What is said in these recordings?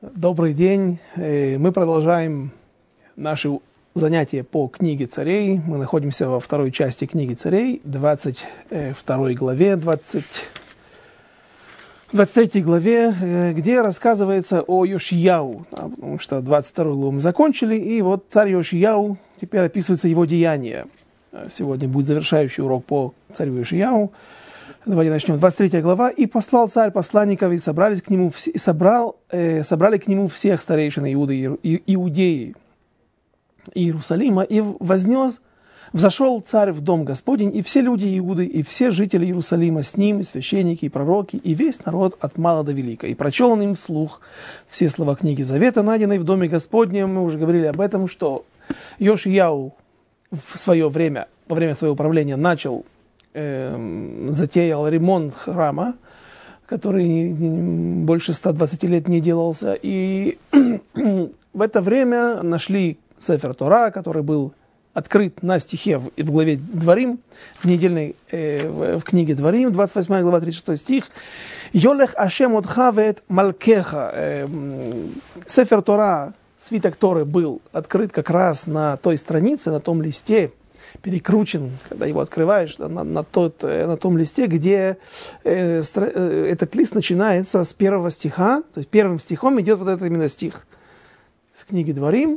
Добрый день. Мы продолжаем наши занятия по книге Царей. Мы находимся во второй части книги Царей, 22 главе, 23 главе, где рассказывается о Йошияу, потому что 22 главу мы закончили, и вот царь Йошияу, теперь описывается его деяния. Сегодня будет завершающий урок по царю Йошияу. Давайте начнем. 23 глава. «И послал царь посланников, и собрали к нему всех старейшин Иудеи Иерусалима, и взошел царь в дом Господень, и все люди Иуды, и все жители Иерусалима с ним, и священники, и пророки, и весь народ от мала до велика. И прочел он им вслух все слова книги Завета, найденной в доме Господнем». Мы уже говорили об этом, что Йошияу в свое время, во время своего правления, затеял ремонт храма, который больше 120 лет не делался. И в это время нашли Сефер Тора, который был открыт на стихе в главе Дворим, в книге Дворим, 28 глава, 36 стих. «Йолех Ашем отха вет малкеха». Сефер Тора, свиток Торы, был открыт как раз на той странице, на том листе, перекручен, когда его открываешь, на том листе, где этот лист начинается с первого стиха, то есть первым стихом идет вот этот именно стих с книги Дворим.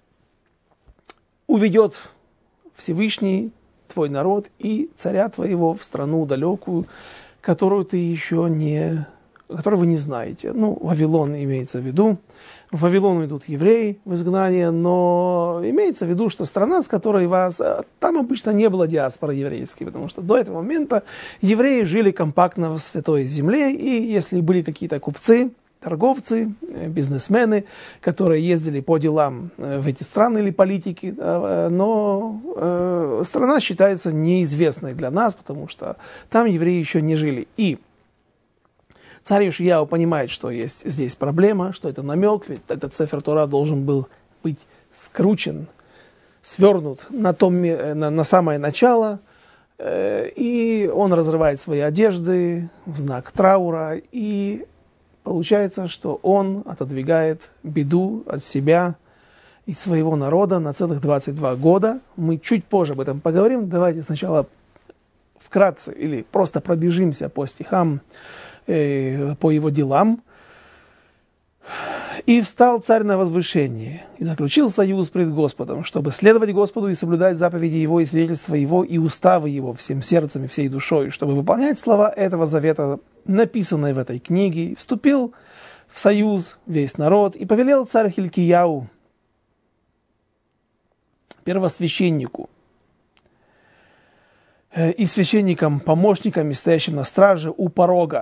«Уведет Всевышний твой народ и царя твоего в страну далекую, которую вы не знаете». Вавилон имеется в виду. В Вавилон идут евреи в изгнание, но имеется в виду, что страна, с которой там обычно не было диаспоры еврейской, потому что до этого момента евреи жили компактно в Святой Земле, и если были какие-то купцы, торговцы, бизнесмены, которые ездили по делам в эти страны или политики, но страна считается неизвестной для нас, потому что там евреи еще не жили. И царь Йошияу понимает, что есть здесь проблема, что это намек, ведь этот Сефер Тора должен был быть скручен, свернут на самое начало, и он разрывает свои одежды в знак траура, и получается, что он отодвигает беду от себя и своего народа на целых 22 года. Мы чуть позже об этом поговорим. Давайте сначала вкратце или просто пробежимся по стихам, по его делам. «И встал царь на возвышение, и заключил союз пред Господом, чтобы следовать Господу и соблюдать заповеди Его, и свидетельства Его, и уставы Его всем сердцем и всей душой, чтобы выполнять слова этого завета, написанные в этой книге. И вступил в союз весь народ, и повелел царь Хилкияу, первосвященнику, и священникам, помощникам, и стоящим на страже у порога,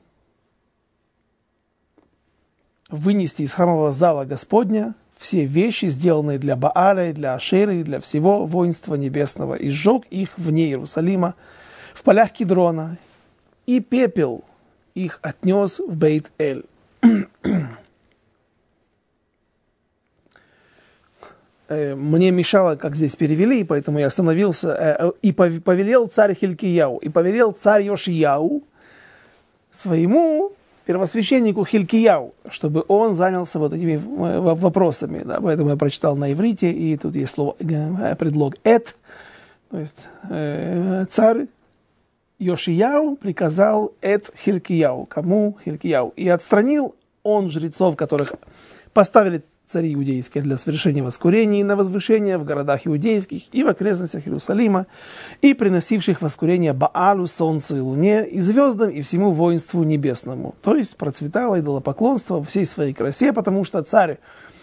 вынести из храмового зала Господня все вещи, сделанные для Бааля, для Ашеры, и для всего воинства небесного, и сжег их вне Иерусалима, в полях Кидрона, и пепел их отнес в Бейт-Эль». Мне мешало, как здесь перевели, и поэтому я остановился. «И повелел царь Хилкияу, и повелел царь Йошияу своему первосвященнику Хилкияу, чтобы он занялся вот этими вопросами». Да, поэтому я прочитал на иврите, и тут есть слово, предлог «эт», то есть царь Йошияу приказал «эт Хилкияу». Кому? Хилкияу. «И отстранил он жрецов, которых поставили цари иудейские для совершения воскурений на возвышение в городах иудейских и в окрестностях Иерусалима, и приносивших воскурение Баалу, солнцу и луне, и звездам, и всему воинству небесному». То есть процветало идолопоклонство во всей своей красе, потому что царь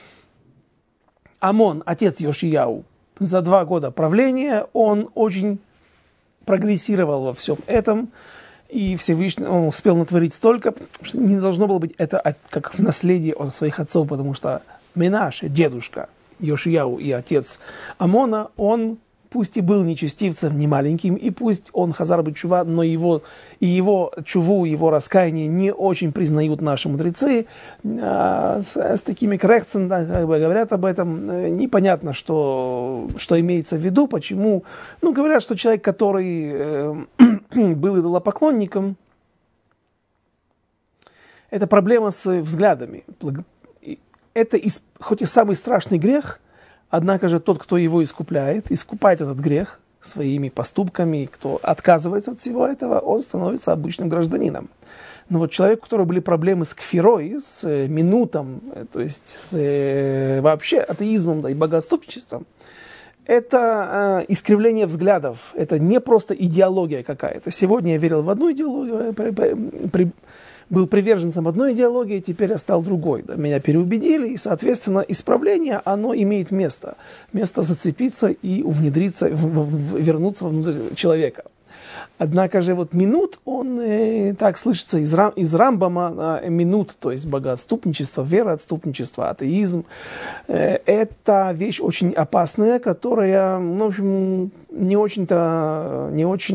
Амон, отец Йошияу, за 2 года правления он очень прогрессировал во всем этом, и Всевышний, он успел натворить столько, что не должно было быть это как в наследии от своих отцов, потому что Менаше, дедушка Йошияу и отец Амона, он пусть и был нечестивцем, не маленьким, и пусть он хазар бет-чува, но его чуву, его раскаяние не очень признают наши мудрецы. С такими крехцем, да, как бы говорят об этом, непонятно, что имеется в виду, почему. Говорят, что человек, который был идолопоклонником, это проблема с взглядами. это хоть и самый страшный грех, однако же тот, кто его искупает этот грех своими поступками, кто отказывается от всего этого, он становится обычным гражданином. Но вот человек, у которого были проблемы с кфирой, с минутом, то есть с вообще атеизмом, да, и богоотступничеством, это искривление взглядов, это не просто идеология какая-то. Сегодня я верил в одну идеологию, был приверженцем одной идеологии, теперь я стал другой. Да, меня переубедили, и, соответственно, исправление, оно имеет место. Место зацепиться и внедриться, вернуться внутрь человека. Однако же вот минут, он так слышится из Рамбама, минут, то есть богоотступничество, вероотступничество, атеизм. Это вещь очень опасная, которая, в общем, не очень-то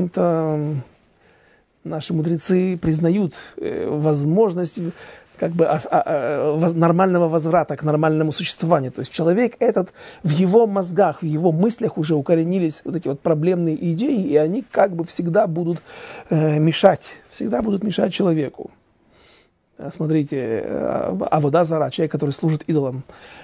наши мудрецы признают возможность как бы нормального возврата к нормальному существованию. То есть человек этот, в его мозгах, в его мыслях уже укоренились вот эти вот проблемные идеи, и они как бы всегда будут мешать человеку. Смотрите, авода зара, человек, который служит идолам,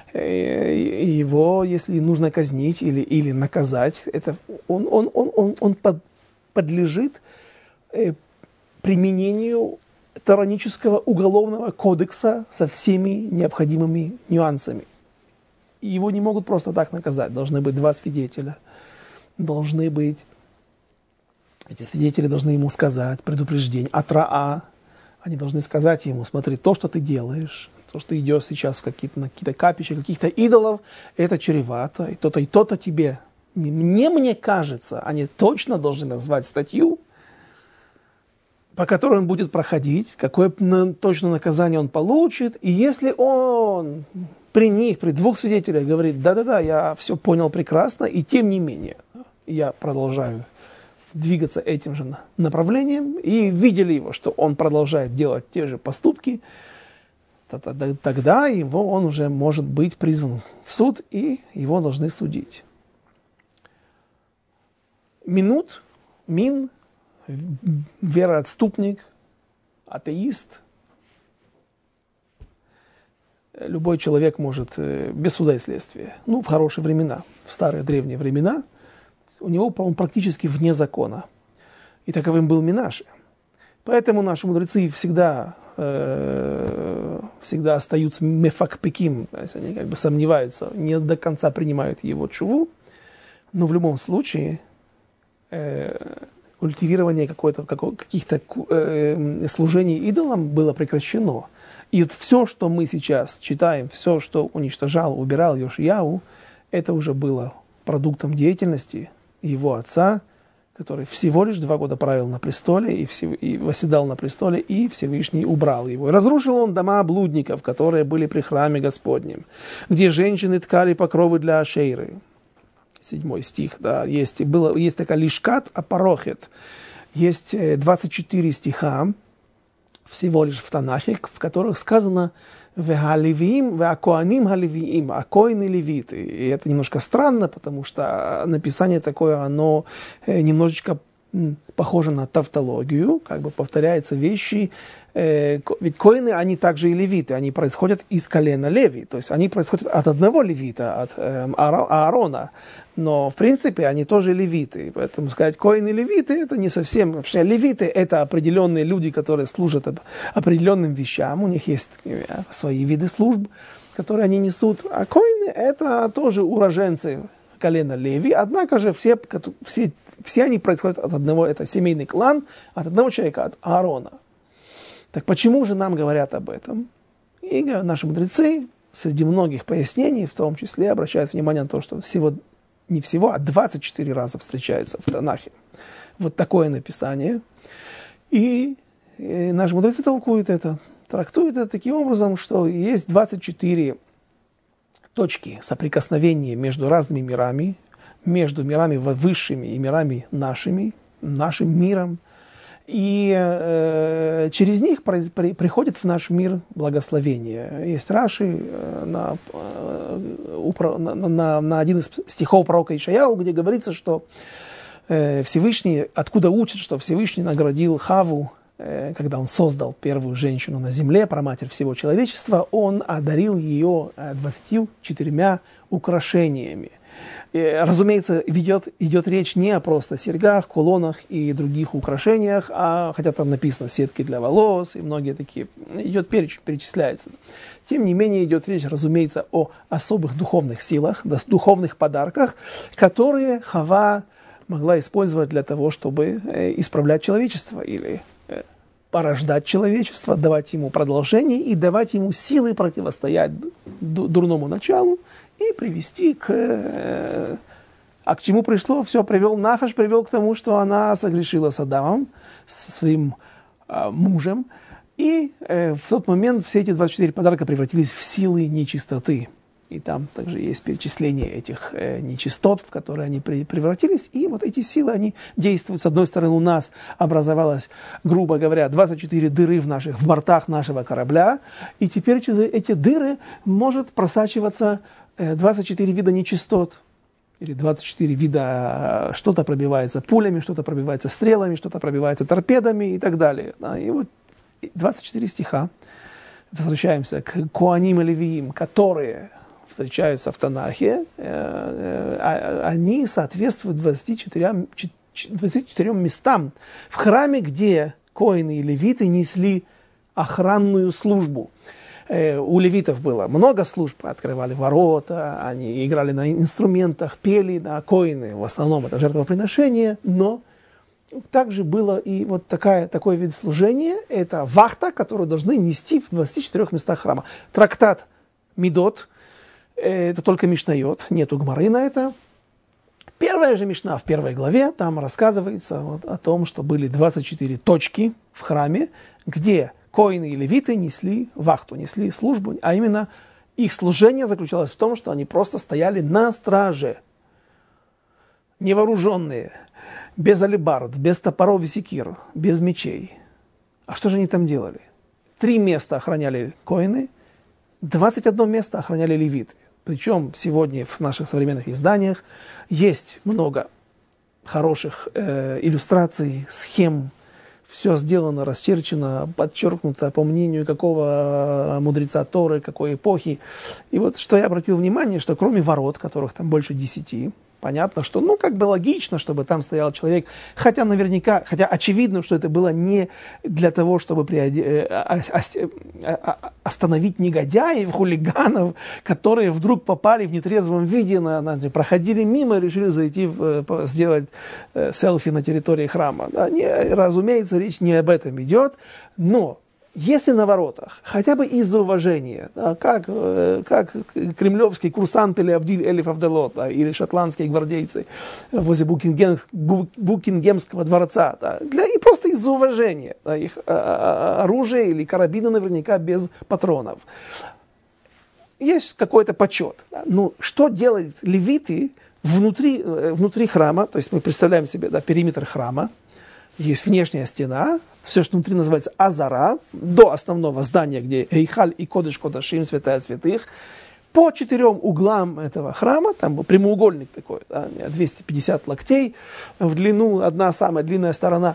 его, если нужно казнить или наказать, это он подлежит применению таранического уголовного кодекса со всеми необходимыми нюансами. И его не могут просто так наказать. Должны быть два свидетеля. Эти свидетели должны ему сказать предупреждение. Атраа. Они должны сказать ему: смотри, то, что ты делаешь, то, что ты идешь сейчас на какие-то капища, каких-то идолов, это чревато. И то-то тебе. Мне кажется, они точно должны назвать статью, по которой он будет проходить, какое точное наказание он получит. И если он при двух свидетелях говорит: да-да-да, я все понял прекрасно, и тем не менее я продолжаю двигаться этим же направлением, и видели его, что он продолжает делать те же поступки, тогда он уже может быть призван в суд, и его должны судить. Вероотступник, атеист. Любой человек может без суда и следствия, в хорошие времена, в старые древние времена, он практически вне закона. И таковым был Минаши. Поэтому наши мудрецы всегда остаются мефакпеким, то есть они как бы сомневаются, не до конца принимают его тшуву, но в любом случае культивирование каких-то служений идолам было прекращено. И все, что мы сейчас читаем, все, что уничтожал, убирал Йошияу, это уже было продуктом деятельности его отца, который всего лишь 2 года правил на престоле и восседал на престоле, и Всевышний убрал его. И разрушил он дома блудников, которые были при храме Господнем, где женщины ткали покровы для Ашейры. 7 стих, да, есть такая лишкат апарохет, есть 24 стиха всего лишь в Танахе, в которых сказано «Вегаливиим, веакоаним халивиим», а коины левиты. И это немножко странно, потому что написание такое, оно немножечко похоже на тавтологию, как бы повторяются вещи. Ведь коины, они также и левиты, они происходят из колена Леви, то есть они происходят от одного левита, от Аарона, но в принципе они тоже левиты, поэтому сказать коины левиты, это не совсем, вообще левиты это определенные люди, которые служат определенным вещам, у них есть свои виды служб, которые они несут, а коины это тоже уроженцы колена Леви, однако же все они происходят от одного, это семейный клан, от одного человека, от Аарона. Так почему же нам говорят об этом? И наши мудрецы среди многих пояснений, в том числе, обращают внимание на то, что не всего, а 24 раза встречается в Танахе вот такое написание. И наши мудрецы трактуют это таким образом, что есть 24 точки соприкосновения между разными мирами, между мирами высшими и мирами нашими, нашим миром. И через них приходит в наш мир благословение. Есть Раши на один из стихов пророка Ишаяу, где говорится, что Всевышний, откуда учат, что Всевышний наградил Хаву когда он создал первую женщину на земле, праматерь всего человечества, он одарил ее 24 украшениями. Разумеется, идет речь не о просто серьгах, кулонах и других украшениях, хотя там написано сетки для волос и многие такие, идет перечень, перечисляется. Тем не менее, идет речь, разумеется, о особых духовных силах, духовных подарках, которые Хава могла использовать для того, чтобы исправлять человечество или порождать человечество, давать ему продолжение и давать ему силы противостоять дурному началу и привести к чему пришло, все Нахаш привел к тому, что она согрешила с Адамом, со своим мужем, и в тот момент все эти 24 подарка превратились в силы нечистоты. И там также есть перечисление этих нечистот, в которые они превратились. И вот эти силы, они действуют. С одной стороны, у нас образовалось, грубо говоря, 24 дыры в бортах нашего корабля. И теперь через эти дыры может просачиваться 24 вида нечистот. Или 24 вида, что-то пробивается пулями, что-то пробивается стрелами, что-то пробивается торпедами и так далее. И вот 24 стиха. Возвращаемся к Коаним и Левиим, которые встречаются в Танахе, они соответствуют 24 местам в храме, где коины и левиты несли охранную службу. У левитов было много служб, открывали ворота, они играли на инструментах, пели, на коины, в основном это жертвоприношение, но также было и вот такой вид служения, это вахта, которую должны нести в 24 местах храма. Трактат Мидот, это только Мишнайот, нету Гмары на это. Первая же Мишна в первой главе, там рассказывается о том, что были 24 точки в храме, где коины и левиты несли вахту, несли службу, а именно их служение заключалось в том, что они просто стояли на страже, невооруженные, без алебард, без топоров и секир, без мечей. А что же они там делали? 3 места охраняли коины, 21 место охраняли левиты. Причем сегодня в наших современных изданиях есть много хороших иллюстраций, схем. Все сделано, расчерчено, подчеркнуто по мнению какого мудреца Торы, какой эпохи. И вот что я обратил внимание, что кроме ворот, которых там больше 10, понятно, что, логично, чтобы там стоял человек, хотя очевидно, что это было не для того, чтобы остановить негодяев, хулиганов, которые вдруг попали в нетрезвом виде, проходили мимо и решили зайти, сделать селфи на территории храма. Да, разумеется, речь не об этом идет, но если на воротах, хотя бы из-за уважения, да, как кремлевский курсант или Авдиль Элиф Авделот, да, или шотландские гвардейцы возле Букингемского дворца, да, и просто из-за уважения, да, их оружие или карабины наверняка без патронов. Есть какой-то почет. Да. Что делают левиты внутри храма, то есть мы представляем себе периметр храма, есть внешняя стена, все, что внутри называется Азара, до основного здания, где Эйхаль и Кодеш Кодашим, святая святых. По 4 углам этого храма, там был прямоугольник такой, 250 локтей в длину, одна самая длинная сторона,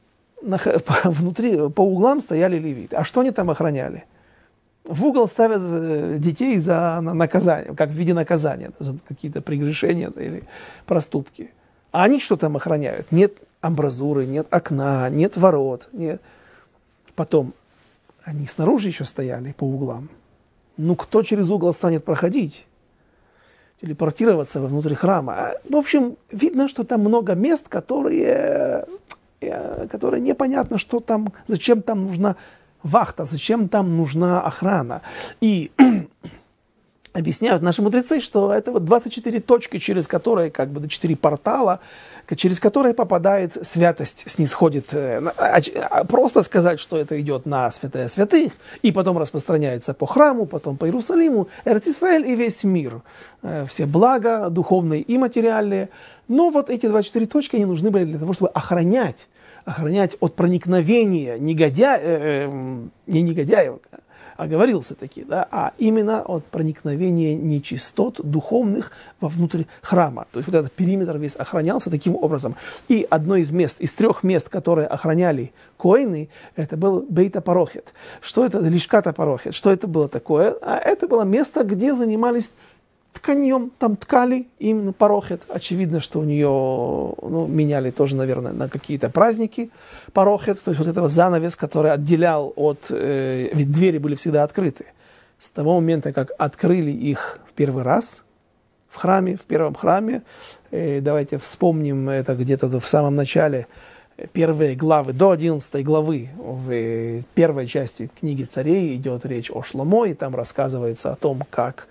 внутри по углам стояли левиты. А что они там охраняли? В угол ставят детей за наказание, как в виде наказания, за какие-то прегрешения или проступки. А они что там охраняют? Нет амбразуры, нет окна, нет ворот. Нет. Потом они снаружи еще стояли по углам. Кто через угол станет проходить? Телепортироваться внутрь храма? В общем, видно, что там много мест, которые непонятно, что там, зачем там нужна вахта, зачем там нужна охрана. И объясняют наши мудрецы, что это 24 точки, через которые, 4 портала, через которые попадает святость, снисходит. Просто сказать, что это идет на святая святых, и потом распространяется по храму, потом по Иерусалиму, Эрец-Исраэль и весь мир. Все блага, духовные и материальные. Но вот эти 24 точки, они нужны были для того, чтобы охранять от проникновения не негодяев, оговорился таки, да, а именно от проникновения нечистот духовных вовнутрь храма. То есть вот этот периметр весь охранялся таким образом. И одно из мест, из 3 мест, которые охраняли коины, это был Бейт АПарохет. Что это? Лишкат АПарохет. Что это было такое? А это было место, где занимались тканьем, там ткали именно парохет. Очевидно, что у нее меняли тоже, наверное, на какие-то праздники парохет. То есть вот этого занавес, который отделял от... ведь двери были всегда открыты. С того момента, как открыли их в первый раз в храме, в первом храме, давайте вспомним это где-то в самом начале, первые главы, до 11 главы в первой части книги Царей идет речь о Шломо, и там рассказывается о том, как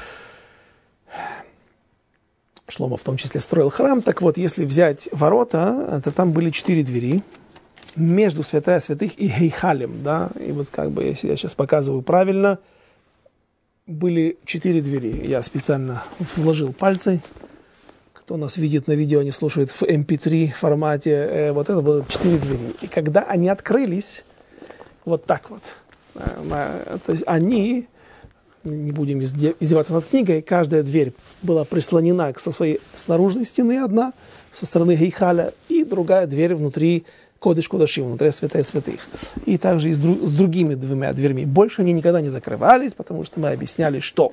Шломо в том числе строил храм. Так вот, если взять ворота, то там были 4 двери между святая святых и Гейхалем, да, и вот как бы, если я сейчас показываю правильно, были 4 двери. Я специально вложил пальцы. Кто нас видит на видео, не слушает в MP3 формате, вот это было 4 двери. И когда они открылись, вот так вот, то есть они... Не будем издеваться над книгой, каждая дверь была прислонена со своей с наружной стены одна, со стороны Гейхаля, и другая дверь внутри Кодеш Кодашим, внутри святая святых. И также и с другими 2 дверьми. Больше они никогда не закрывались, потому что мы объясняли, что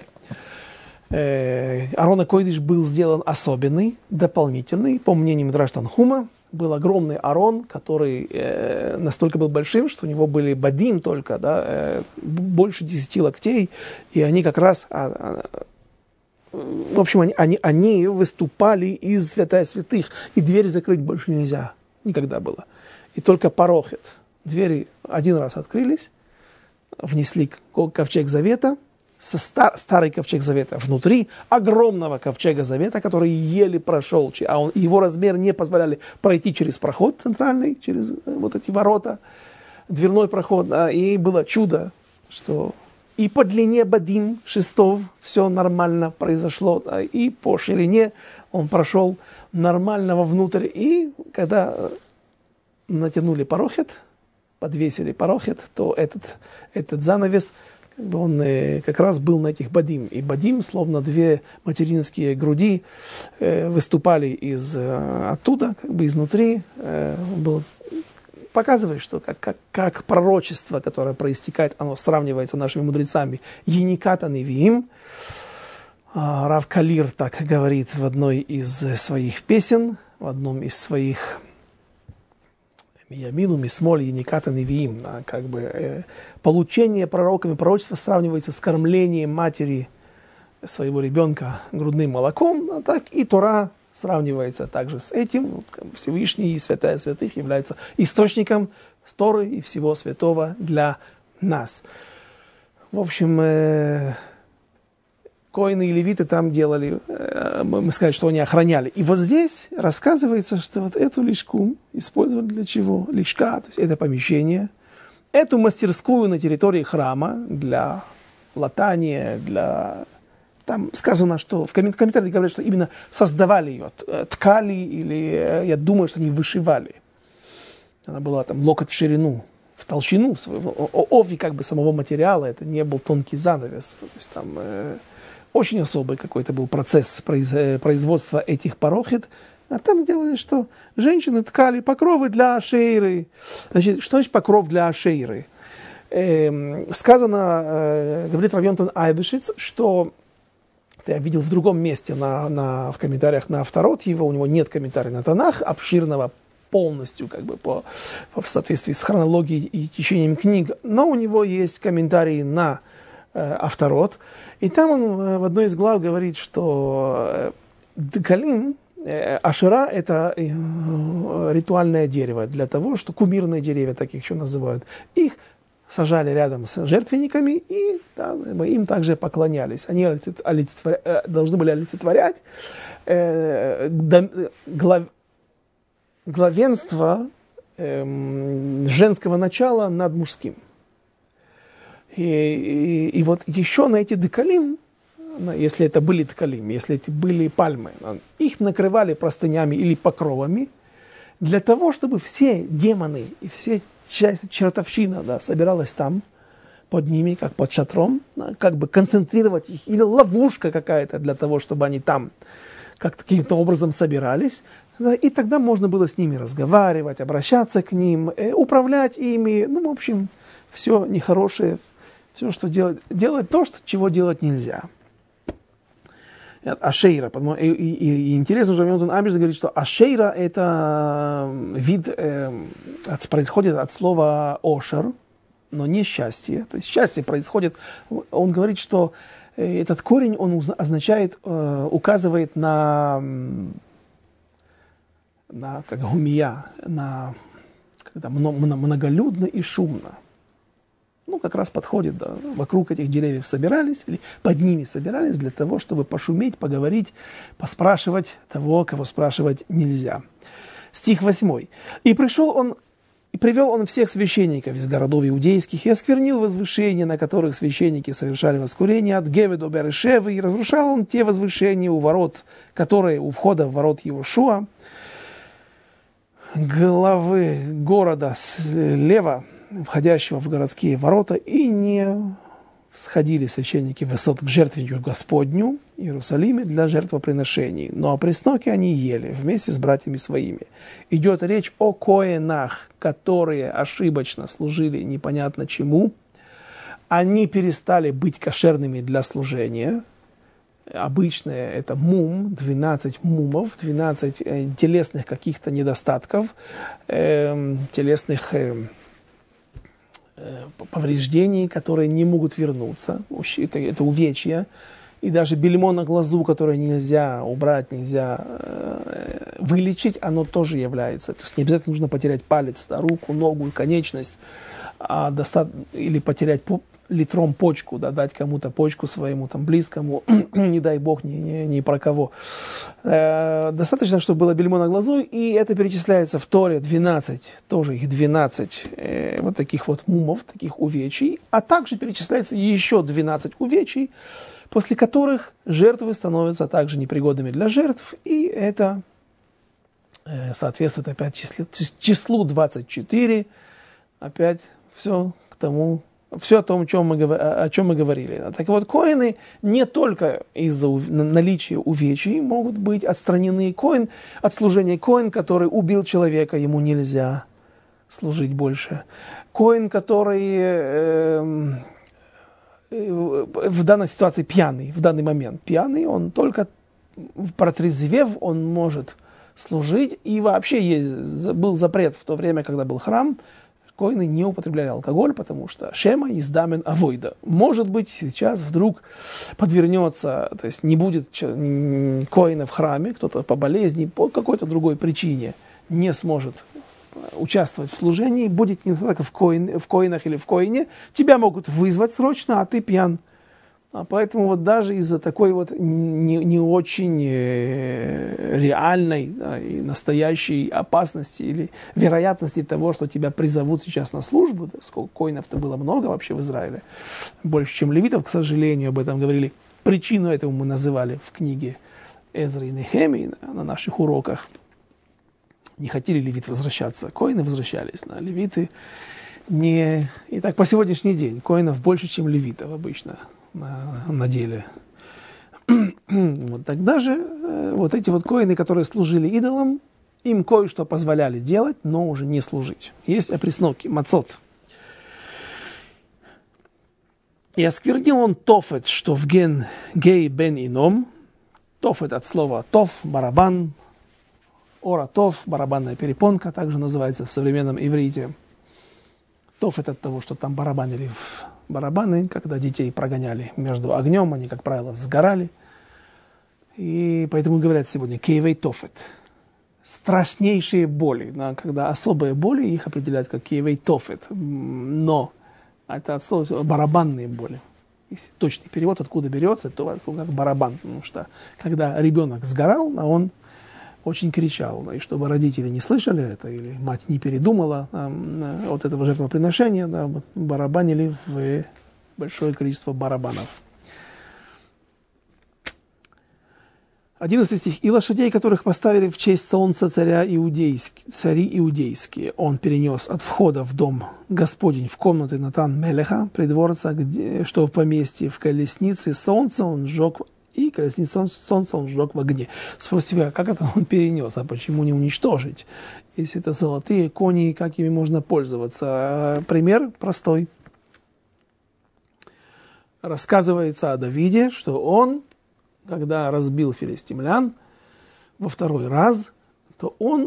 Арон ха-Койдеш был сделан особенный, дополнительный, по мнению Мидраш Танхума. Был огромный арон, который настолько был большим, что у него были бадим только, да, больше 10 локтей, и они как раз, в общем, они выступали из святая святых, и двери закрыть больше нельзя, никогда было. И только парохет. Двери один раз открылись, внесли ковчег завета, старый ковчег завета внутри огромного ковчега завета, который еле прошел, а его размер не позволяли пройти через проход центральный, через вот эти ворота, дверной проход. И было чудо, что и по длине бадим шестов все нормально произошло, и по ширине он прошел нормально вовнутрь. И когда натянули парохет, подвесили парохет, то этот занавес, он как раз был на этих бадим. И бадим, словно 2 материнские груди, выступали оттуда, как бы изнутри. Показывает, что как пророчество, которое проистекает, оно сравнивается нашими мудрецами. Ениката невиим. Рав Калир так говорит в одной из своих песен, в одном из своих Ямину, Мисмоль, Ениката невиим. Как бы получение пророками пророчества сравнивается с кормлением матери своего ребенка грудным молоком, а так и Тора сравнивается также с этим. Всевышний и святая святых является источником Торы и всего святого для нас. В общем, коины и левиты там делали, мы сказали, что они охраняли. И вот здесь рассказывается, что вот эту лишку использовали для чего? Лишка, то есть это помещение, эту мастерскую на территории храма для латания, для... Там сказано, что в комментариях говорят, что именно создавали ее, ткали или, я думаю, что они вышивали. Она была там локоть в ширину, в толщину своего, ови как бы самого материала, это не был тонкий занавес. То есть там очень особый какой-то был процесс производства этих парохет. А там делали, что женщины ткали покровы для ашейры. Значит, что значит покров для ашейры? Сказано, говорит Рав Йонатан Айбешиц, что я видел в другом месте в комментариях на Авторот его, у него нет комментария на Танах, обширного полностью, как бы в соответствии с хронологией и течением книг, но у него есть комментарии на Авторот, и там он в одной из глав говорит, что декалим, ашера – это ритуальное дерево для того, что кумирные деревья, так их еще называют, их сажали рядом с жертвенниками, и им также поклонялись. Они должны были олицетворять главенство женского начала над мужским. И вот еще на эти декалим, если это были декалим, если это были пальмы, их накрывали простынями или покровами для того, чтобы все демоны и все часть чертовщина, собиралась там, под ними, как под шатром, как бы концентрировать их, или ловушка какая-то для того, чтобы они там как-то каким-то образом собирались. И тогда можно было с ними разговаривать, обращаться к ним, управлять ими. Ну, в общем, все нехорошее, все, что делать то, чего делать нельзя. Ашейра. И интересно, что Йонатан Эйбштерн говорит, что Ашейра – это вид, происходит от слова ошер, но не счастье. То есть счастье происходит, он говорит, что этот корень, он означает, указывает на как гумия, когда многолюдно и шумно. Ну, как раз подходит, да, вокруг этих деревьев собирались, или под ними собирались для того, чтобы пошуметь, поговорить, поспрашивать того, кого спрашивать нельзя. Стих 8. «И привел он всех священников из городов иудейских и осквернил возвышения, на которых священники совершали воскурение от Гевы до Берешевы, и разрушал он те возвышения у ворот, которые у входа в ворот Йеошуа, главы города слева, входящего в городские ворота, и не всходили священники высот к жертвеннику Господню в Иерусалиме для жертвоприношений, но о пресноке они ели вместе с братьями своими». Идет речь о коэнах, которые ошибочно служили непонятно чему. Они перестали быть кошерными для служения. Обычное это мум, 12 мумов, 12 телесных каких-то недостатков, телесных повреждений, которые не могут вернуться. Это увечья. И даже бельмо на глазу, которое нельзя убрать, нельзя вылечить, оно тоже является. То есть не обязательно нужно потерять палец, руку, ногу и конечность, или потерять литром почку, дать кому-то почку своему там близкому, не дай бог, ни про кого. Достаточно, чтобы было бельмо на глазу, и это перечисляется в Торе 12, тоже их 12 вот таких вот мумов, таких увечий, а также перечисляется еще 12 увечий, после которых жертвы становятся также непригодными для жертв, и это соответствует опять числу 24, опять все к тому, все о том, о чем мы говорили. Так вот, коэны не только из-за наличия увечий могут быть отстранены. Коэн от служения. Коэн, который убил человека, ему нельзя служить больше. Коэн, который в данной ситуации пьяный, в данный момент пьяный, он только протрезвев, он может служить. И вообще был запрет в то время, когда был храм, коэны не употребляли алкоголь, потому что шема издамен авойда. Может быть, сейчас вдруг подвернется, то есть не будет коэна в храме, кто-то по болезни, по какой-то другой причине не сможет участвовать в служении, будет не только в коэнах или в коэне, тебя могут вызвать срочно, а ты пьян. Поэтому вот даже из-за такой вот не очень реальной, да, и настоящей опасности или вероятности того, что тебя призовут сейчас на службу, да, сколько коинов-то было много вообще в Израиле, больше, чем левитов, к сожалению, об этом говорили. Причину этому мы называли в книге Эзры и Нехемии на наших уроках. Не хотели левиты возвращаться, коины возвращались, а левиты не... И так по сегодняшний день коинов больше, чем левитов обычно. На деле. Вот тогда же вот эти вот коэны, которые служили идолам, им кое-что позволяли делать, но уже не служить. Есть опресноки, мацот. И осквернил он тофет, что в гей бен ином. Тофет от слова тоф, барабан, оратов, барабанная перепонка, также называется в современном иврите. Тофет от того, что там барабанили в барабаны, когда детей прогоняли между огнем, они, как правило, сгорали. И поэтому говорят сегодня кейвей тофет. Страшнейшие боли, да, когда особые боли, их определяют как кейвей тофет. Но это от слова барабанные боли. Если точный перевод, откуда берется, то как барабан. Потому что когда ребенок сгорал, он очень кричал, и чтобы родители не слышали это, или мать не передумала от этого жертвоприношения, да, барабанили в большое количество барабанов. 11 стих. «И лошадей, которых поставили в честь солнца цари иудейские, он перенес от входа в дом Господень в комнаты Натан Мелеха, придворца, что в поместье, в колеснице солнца он сжег, и колесницу солнца он сжег в огне». Спросите вы, а как это он перенес, а почему не уничтожить? Если это золотые кони, как ими можно пользоваться? Пример простой. Рассказывается о Давиде, что он, когда разбил филистимлян во второй раз, то он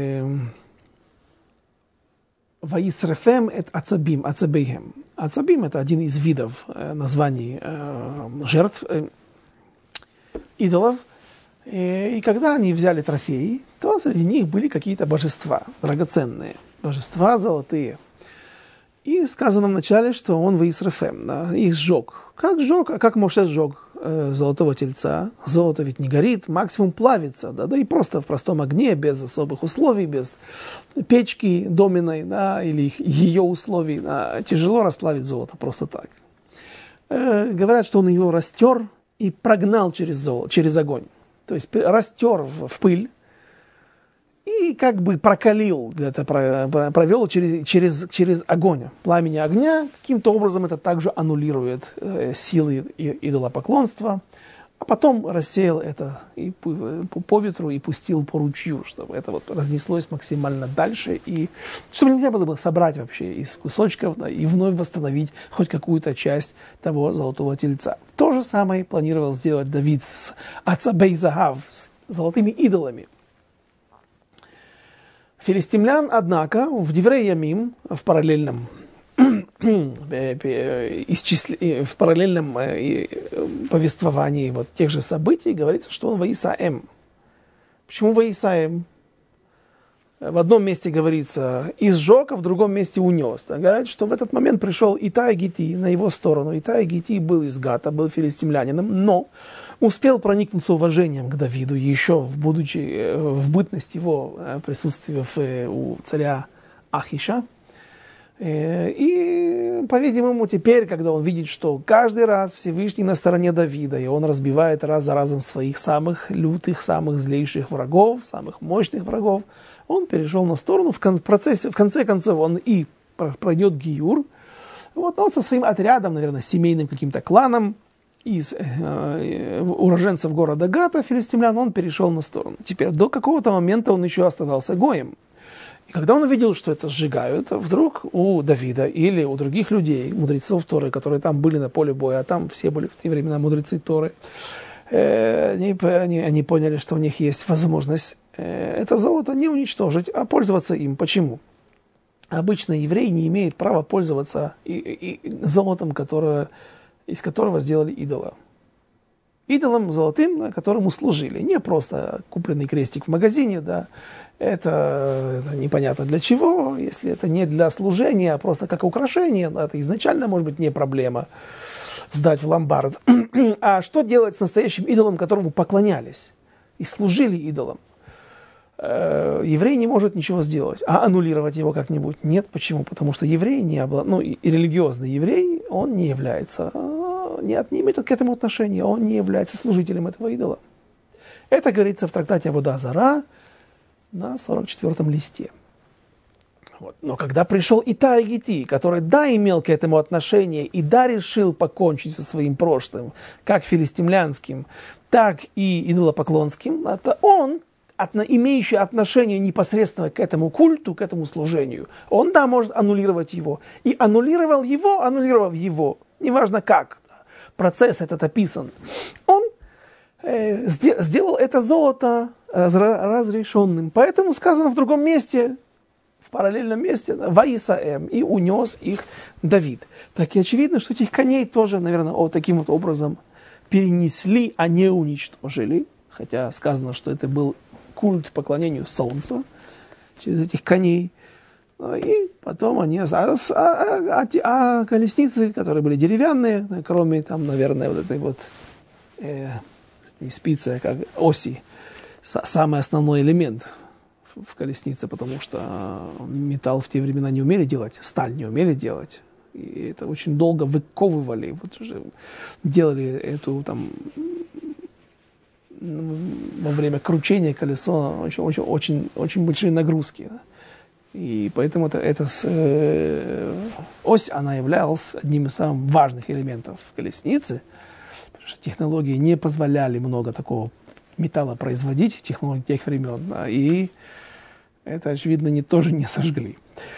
«Ваисрефем эт ацабим», ацабейхем. Ацабим – это один из видов названий жертв, идолов. И когда они взяли трофеи, то среди них были какие-то божества драгоценные, божества золотые. И сказано вначале, что он «Ваисрефем», да, их сжег. Как сжег? А как Моше сжег золотого тельца? Золото ведь не горит, максимум плавится, да и просто в простом огне, без особых условий, без печки доменной, да, или ее условий. Да, тяжело расплавить золото просто так. Говорят, что он его растер и прогнал через огонь. То есть растер в пыль и как бы прокалил, где-то провел через огонь. Пламени огня каким-то образом это также аннулирует силы идолопоклонства. А потом рассеял это и по ветру и пустил по ручью, чтобы это вот разнеслось максимально дальше. И чтобы нельзя было бы собрать вообще из кусочков, да, и вновь восстановить хоть какую-то часть того золотого тельца. То же самое планировал сделать Давид с Ацабей Загав, с золотыми идолами. Филистимлян, однако, в Деврей Ямим, в параллельном повествовании вот тех же событий говорится, что он Ваисаэм. Почему Ваисаэм? В одном месте говорится «и сжег», а в другом месте «унес». Говорят, что в этот момент пришел Итай Гити на его сторону. Итай Гити был из Гата, был филистимлянином, но успел проникнуться уважением к Давиду еще в бытность его присутствия у царя Ахиша. И, по-видимому, теперь, когда он видит, что каждый раз Всевышний на стороне Давида, и он разбивает раз за разом своих самых лютых, самых злейших врагов, самых мощных врагов, он перешел на сторону. В конце концов, он и пройдет гиюр. Вот, он со своим отрядом, наверное, семейным каким-то кланом из уроженцев города Гата, филистимлян, он перешел на сторону. Теперь до какого-то момента он еще оставался гоем. И когда он увидел, что это сжигают, вдруг у Давида или у других людей, мудрецов Торы, которые там были на поле боя, а там все были в те времена мудрецы Торы, они поняли, что у них есть возможность это золото не уничтожить, а пользоваться им. Почему? Обычно еврей не имеет права пользоваться золотом, из которого сделали идола. Идолом золотым, которому служили. Не просто купленный крестик в магазине, да, это непонятно для чего, если это не для служения, а просто как украшение, да, это изначально может быть не проблема сдать в ломбард. А что делать с настоящим идолом, которому поклонялись и служили идолам? Еврей не может ничего сделать, а аннулировать его как-нибудь нет. Почему? Потому что еврей и религиозный еврей, он не является, не имеет к этому отношения, он не является служителем этого идола. Это говорится в трактате Авода Зара на 44-м листе. Вот. Но когда пришел Итай Гити, который имел к этому отношение и решил покончить со своим прошлым, как филистимлянским, так и идолопоклонским, это он, имеющий отношение непосредственно к этому культу, к этому служению, он, может аннулировать его. И аннулировав его, неважно как, процесс этот описан, он сделал это золото разрешенным. Поэтому сказано в другом месте, в параллельном месте, Ваисаэм, и унес их Давид. Так и очевидно, что этих коней тоже, наверное, таким вот образом перенесли, а не уничтожили. Хотя сказано, что это был культ поклонению солнца через этих коней. И потом они... колесницы, которые были деревянные, кроме там, наверное, вот этой вот не спицы, как оси, самый основной элемент в колеснице, потому что металл в те времена не умели делать, сталь не умели делать. И это очень долго выковывали, вот уже делали эту там во время кручения колесо очень большие нагрузки. И поэтому эта ось, она являлась одним из самых важных элементов колесницы, потому что технологии не позволяли много такого металла производить, технологии тех времен, да, и это, очевидно, тоже не сожгли.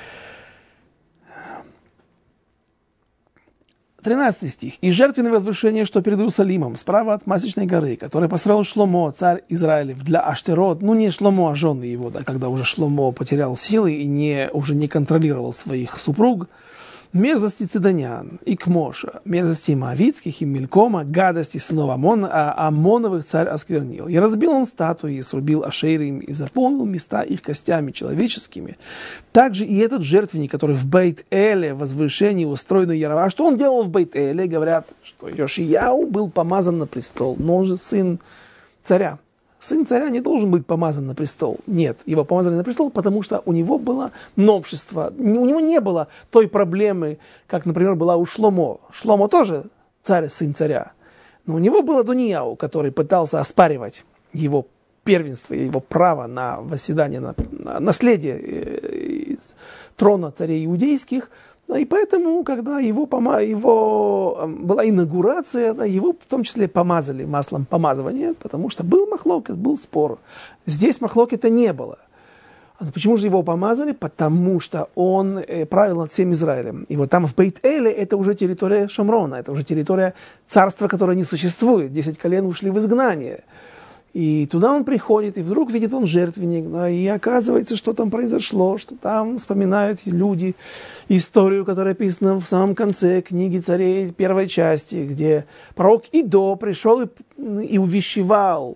13 стих. «И жертвенное возвышение, что перед Иерусалимом, справа от Масличной горы, который построил Шломо, царь Израилев, для Аштерот». Ну, не Шломо, а жены его, да, когда уже Шломо потерял силы и уже не контролировал своих супруг. «Мерзости цидонян и Кмоша, мерзости Моавицких и Мелькома, гадости сынов Амоновых царь осквернил. И разбил он статуи, и срубил ашеры им, и заполнил места их костями человеческими. Также и этот жертвенник, который в Бейт-Эле, возвышении устроенный Яровам». А что он делал в Бейт-Эле? Говорят, что Йошияу был помазан на престол, но он же сын царя. Сын царя не должен быть помазан на престол. Нет, его помазали на престол, потому что у него было новшество. У него не было той проблемы, как, например, была у Шломо. Шломо тоже царь, сын царя. Но у него был Адонияу, который пытался оспаривать его первенство, его право на восседание, на наследие трона царей иудейских. И поэтому, когда его была инаугурация, его в том числе помазали маслом помазывания, потому что был махлокет, был спор. Здесь махлокета не было. А почему же его помазали? Потому что он правил над всем Израилем. И вот там в Бейт-Эле это уже территория Шомрона, это уже территория царства, которое не существует. 10 колен ушли в изгнание. И туда он приходит, и вдруг видит он жертвенник, да, и оказывается, что там произошло, что там вспоминают люди историю, которая описана в самом конце книги Царей первой части, где пророк Идо пришел и увещевал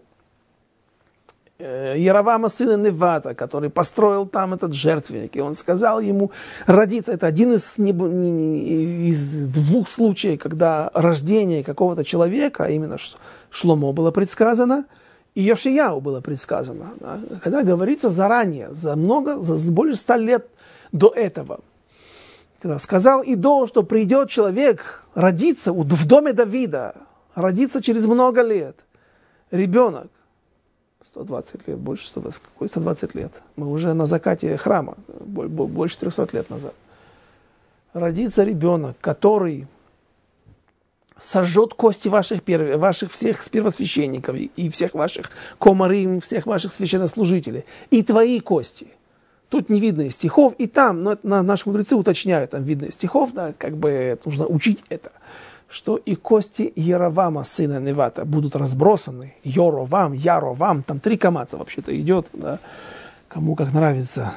Яровама, сына Невата, который построил там этот жертвенник, и он сказал ему родиться. Это один из 2 случаев, когда рождение какого-то человека, а именно Шломо, было предсказано, и Йошияу было предсказано, да, когда говорится заранее, за более 100 лет до этого. Когда сказал Идо, что придет человек родиться в доме Давида, родиться через много лет, ребенок, 120 лет, больше 120, какой 120 лет? Мы уже на закате храма, больше 300 лет назад. Родится ребенок, который сожжет кости ваших всех первосвященников и всех ваших комарим, всех ваших священнослужителей, и твои кости. Тут не видно из стихов, и там, но наши мудрецы уточняют, там видно из стихов, да, как бы нужно учить это, что и кости Яровама, сына Невата, будут разбросаны. Яровам, там 3 камаца вообще-то идет, да, кому как нравится.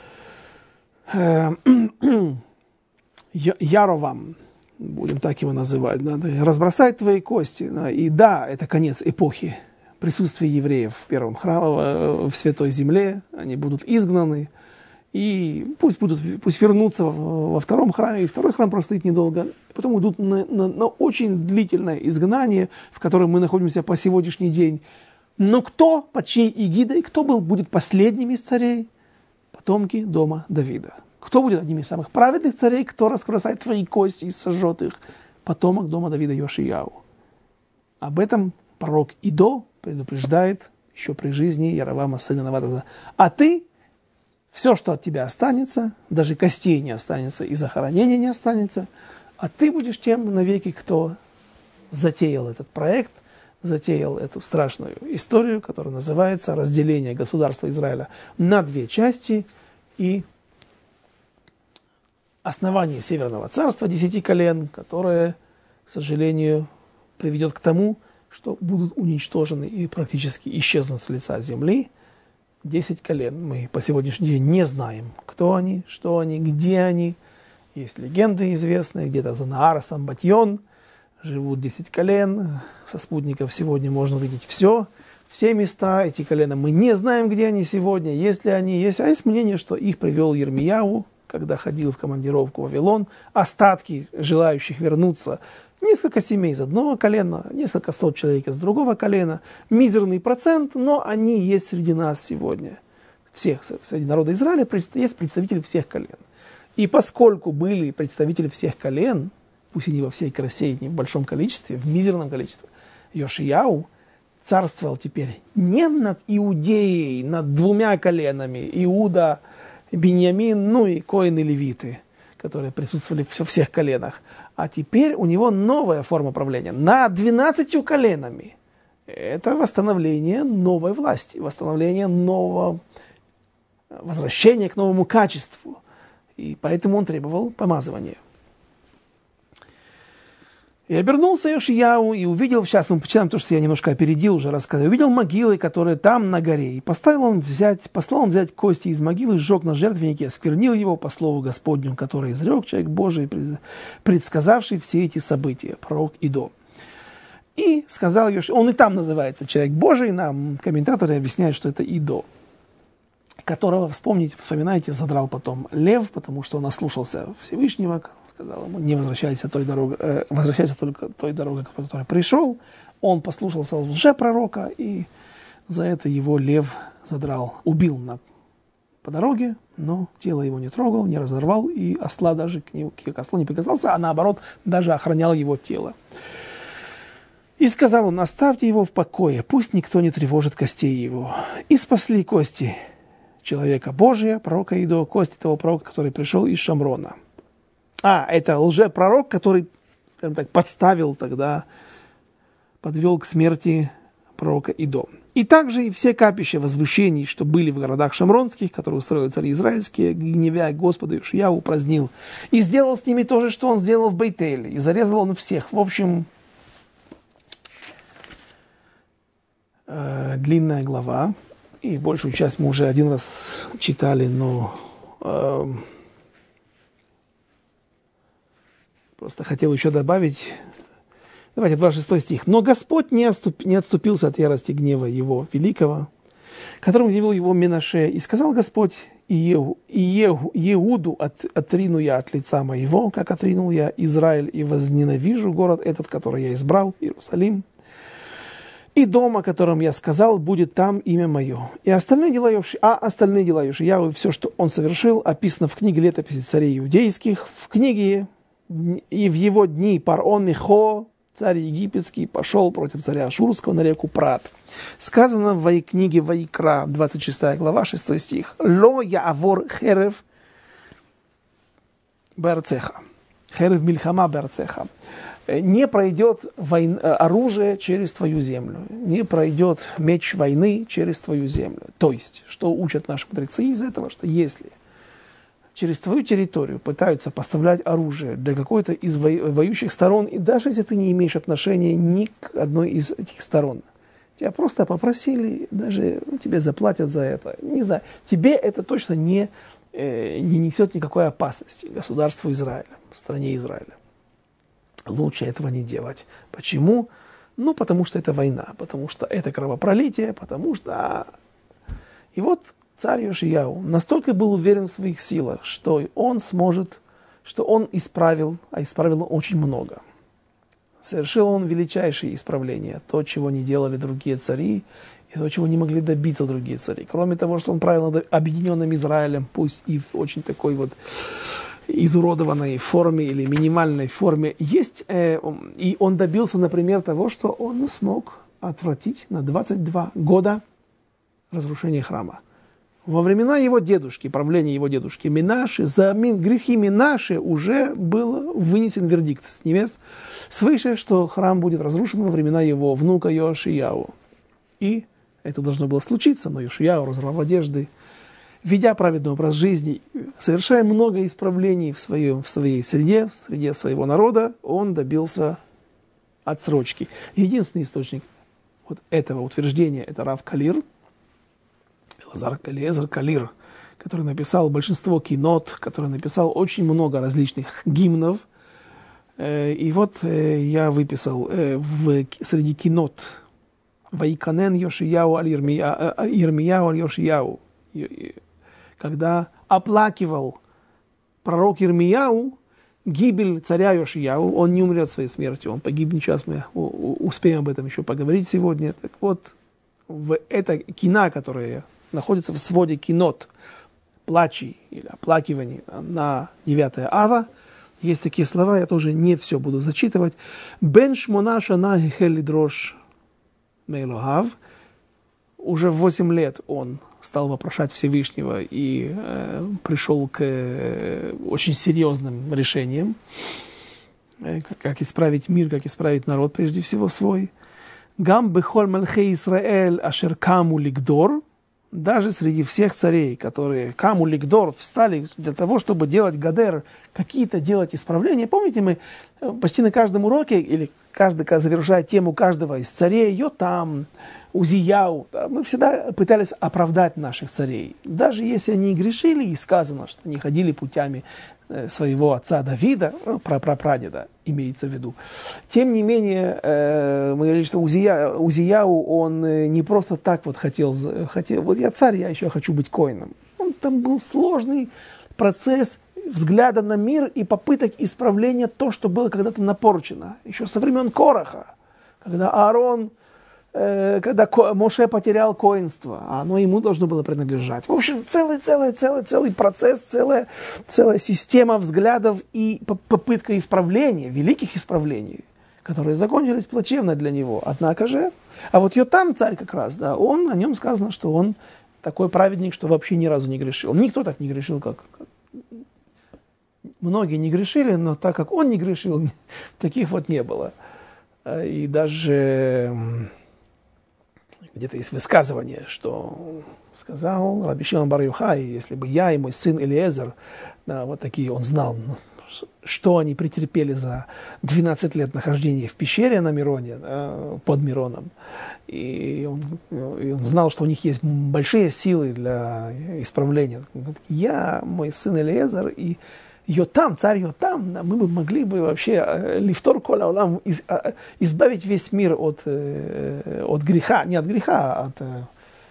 Яровам. Будем так его называть, надо разбросать твои кости. Да. И да, это конец эпохи присутствия евреев в первом храме, в Святой Земле. Они будут изгнаны. И пусть вернутся во втором храме. И второй храм простоит недолго. Потом идут на очень длительное изгнание, в котором мы находимся по сегодняшний день. Но кто, под чьей эгидой, будет последним из царей? Потомки дома Давида. Кто будет одним из самых праведных царей, кто разбросает твои кости и сожжет их? Потомок дома Давида Йошияу. Об этом пророк Идо предупреждает еще при жизни Яровама, сына Невата. А ты, все, что от тебя останется, даже костей не останется и захоронения не останется, а ты будешь тем навеки, кто затеял этот проект, затеял эту страшную историю, которая называется разделение государства Израиля на 2 части и основание Северного царства 10 колен, которое, к сожалению, приведет к тому, что будут уничтожены и практически исчезнут с лица земли 10 колен. Мы по сегодняшний день не знаем, кто они, что они, где они. Есть легенды известные, где-то за Нааросом Батьон живут 10 колен. Со спутников сегодня можно увидеть все места. Эти колена мы не знаем, где они сегодня, есть ли они есть. А есть мнение, что их привел Йирмияу, когда ходил в командировку в Вавилон, остатки желающих вернуться, несколько семей из одного колена, несколько сот человек из другого колена, мизерный процент, но они есть среди нас сегодня. Среди народа Израиля есть представители всех колен. И поскольку были представители всех колен, пусть и не во всей красе, не в большом количестве, в мизерном количестве, Йошияу, царствовал теперь не над Иудеей, над двумя коленами, Иуда, Биньямин, ну и коины левиты, которые присутствовали в всех коленах. А теперь у него новая форма правления, над 12 коленами. Это восстановление новой власти, восстановление нового, возвращение к новому качеству. И поэтому он требовал помазывания. И обернулся Йошияу и увидел, сейчас мы почитаем то, что я немножко опередил, уже рассказывал, увидел могилы, которые там на горе, и послал он взять кости из могилы, сжег на жертвеннике, осквернил его по слову Господню, который изрек человек Божий, предсказавший все эти события, пророк Идо. И сказал Йошияу, он и там называется человек Божий, нам комментаторы объясняют, что это Идо, которого, вспоминаете, задрал потом лев, потому что он ослушался Всевышнего, сказал ему, не возвращайся возвращайся только той дорогой, по которой пришел. Он послушался лжепророка, и за это его лев задрал, убил по дороге, но тело его не трогал, не разорвал, и осла даже к ослу не прикасался, а наоборот, даже охранял его тело. И сказал он, оставьте его в покое, пусть никто не тревожит костей его. И спасли кости человека Божия, пророка Идо, кости того пророка, который пришел из Шамрона. Это лжепророк, который, скажем так, подставил тогда, подвел к смерти пророка Идо. И также и все капища возвышений, что были в городах шамронских, которые устроили цари израильские, гневя Господа Йошияу, упразднил. И сделал с ними то же, что он сделал в Бейтеле. И зарезал он всех. В общем, длинная глава. И большую часть мы уже один раз читали, но просто хотел еще добавить. Давайте, 26 стих. «Но Господь не отступился от ярости гнева его великого, которым явил его Менаше, и сказал Господь Иуду отрину я от лица моего, как отринул я Израиль, и возненавижу город этот, который я избрал, Иерусалим. И дом, о котором я сказал, будет там имя мое. И остальные дела Йошияу, все, что он совершил, описано в книге летописи царей иудейских, в книге и в его дни Парон Нехо, царь египетский, пошел против царя Ашурского на реку Прат. Сказано в книге Ваикра, 26 глава, 6 стих. «Ло яавор херев берцеха». Херев мильхама берцеха. Не пройдет оружие через твою землю. Не пройдет меч войны через твою землю. То есть, что учат наши мудрецы из этого, что если через твою территорию пытаются поставлять оружие для какой-то из воюющих сторон, и даже если ты не имеешь отношения ни к одной из этих сторон, тебя просто попросили, даже тебе заплатят за это, не знаю, тебе это точно не несет никакой опасности государству Израиля, стране Израиля. Лучше этого не делать. Почему? Потому что это война, потому что это кровопролитие, потому что... И вот царь Йошияу настолько был уверен в своих силах, что он сможет, что он исправил, а исправил очень много. Совершил он величайшие исправления, то, чего не делали другие цари, и то, чего не могли добиться другие цари. Кроме того, что он правил над объединенным Израилем, пусть и в очень такой вот изуродованной форме или минимальной форме, есть, и он добился, например, того, что он смог отвратить на 22 года разрушение храма. Во времена его дедушки, правления его дедушки Менаше, за грехи Менаше уже был вынесен вердикт с небес свыше, что храм будет разрушен во времена его внука Йошияу. И это должно было случиться, но Йошияу разорвал одежды, ведя праведный образ жизни, совершая много исправлений в своей среде, в среде своего народа, он добился отсрочки. Единственный источник вот этого утверждения – это Рав Калир, Элазар Калир, который написал большинство кинот, который написал очень много различных гимнов. И вот я выписал среди кинот «Ваиканен Йошияу аль Ирмияу аль Йошияу», когда оплакивал пророк Ирмияу гибель царя Йошияу, он не умрет своей смертью, он погибнет. Сейчас мы успеем об этом еще поговорить сегодня. Так вот, это кина, которая находится в своде кинот, плачи или оплакиваний на 9 ава, есть такие слова, я тоже не все буду зачитывать. «Бен шмона шана хехель лидрош мейлохав. Уже в 8 лет он стал вопрошать Всевышнего и пришел к очень серьезным решениям, как исправить мир, как исправить народ, прежде всего свой. Гам бехоль мальхей Исраэль ашер каму лигдор. Даже среди всех царей, которые каму лигдор встали для того, чтобы делать гадер, какие-то делать исправления. Помните, мы почти на каждом уроке, или завершая тему каждого из царей, Йотам, Узияу, мы всегда пытались оправдать наших царей. Даже если они грешили, и сказано, что они ходили путями своего отца Давида, прапрадеда, имеется в виду. Тем не менее, мы говорили, что Узияу, он не просто так вот хотел, вот я царь, я еще хочу быть коэном. Там был сложный процесс взгляда на мир и попыток исправления то, что было когда-то напорчено. Еще со времен Кораха, когда Аарон, когда Моше потерял коэнство, а оно ему должно было принадлежать. В общем, целый процесс, целая система взглядов и попытка исправления, великих исправлений, которые закончились плачевно для него. Однако же, а вот Йотам царь как раз, да, о нем сказано, что он такой праведник, что вообще ни разу не грешил. Никто так не грешил, как многие не грешили, но так как он не грешил, таких вот не было. И даже где-то есть высказывание, что сказал Раби Шимон бар Йохай, если бы я и мой сын Элиэзер, да, вот такие, он знал, что они претерпели за 12 лет нахождения в пещере на Мироне, под Мироном. И он знал, что у них есть большие силы для исправления. Я, мой сын Элиэзер и Йотам, царь Йотам, да, мы бы могли бы вообще лифтор коля олам, избавить весь мир от греха, не от греха, а от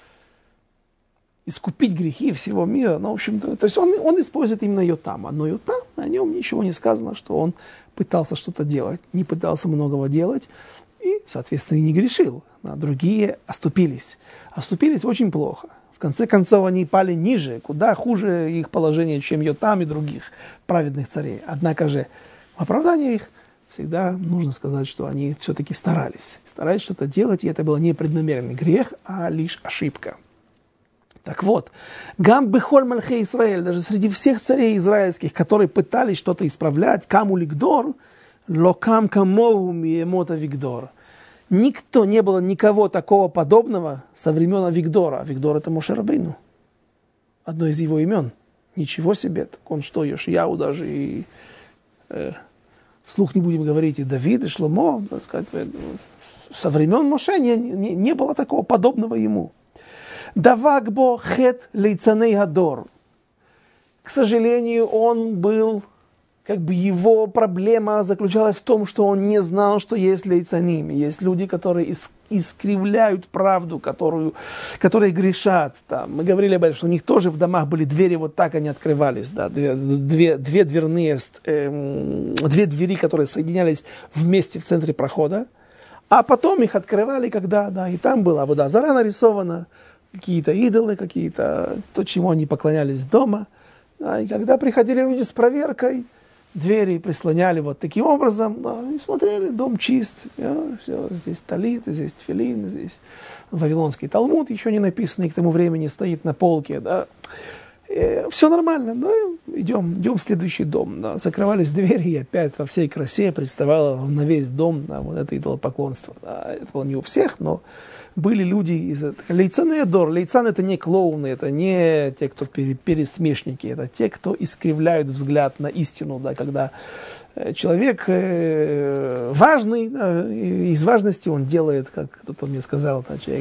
искупить грехи всего мира. Ну, в общем-то, то есть он использует именно Йотама. Но Йотам, о нем ничего не сказано, что он пытался что-то делать, не пытался многого делать и, соответственно, и не грешил. А другие оступились. Оступились очень плохо. В конце концов, они пали ниже, куда хуже их положение, чем Йотам и других праведных царей. Однако же, в оправдании их всегда нужно сказать, что они все-таки старались что-то делать, и это был не преднамеренный грех, а лишь ошибка. Так вот, гам бехоль мальхей Исраэль, даже среди всех царей израильских, которые пытались что-то исправлять, каму лигдор, локам камоу миемота вигдор. Никто, не было никого такого подобного со времен Авигдора. Авигдор — это Моше Рабейну. Одно из его имен. Ничего себе. Так он что, Йошияу даже и вслух не будем говорить, и Давид, и Шломо, так сказать, со времен Моше не было такого подобного ему. Давагбо хет лейцаней гадор. К сожалению, он был, его проблема заключалась в том, что он не знал, что есть лейцаним. Есть люди, которые искривляют правду, которые грешат. Там. Мы говорили об этом, что у них тоже в домах были двери, вот так они открывались. Да? Две двери, которые соединялись вместе в центре прохода. А потом их открывали, когда, да, и там была вода зара нарисована, какие-то идолы, то, чему они поклонялись дома. Да, и когда приходили люди с проверкой, двери прислоняли вот таким образом, да, и смотрели, дом чист, все, здесь талит, здесь тфилин, здесь вавилонский талмуд, еще не написанный, к тому времени стоит на полке, да. Все нормально, да, идем в следующий дом, да. Закрывались двери, и опять во всей красе представало на весь дом, да, вот это идолопоклонство. Да. Это было не у всех, но были люди из лейцаны адор. Лейцан — это не клоуны, это не те, кто пересмешники, это те, кто искривляют взгляд на истину, да, когда человек важный, да, из важности он делает, как кто-то мне сказал, да, человек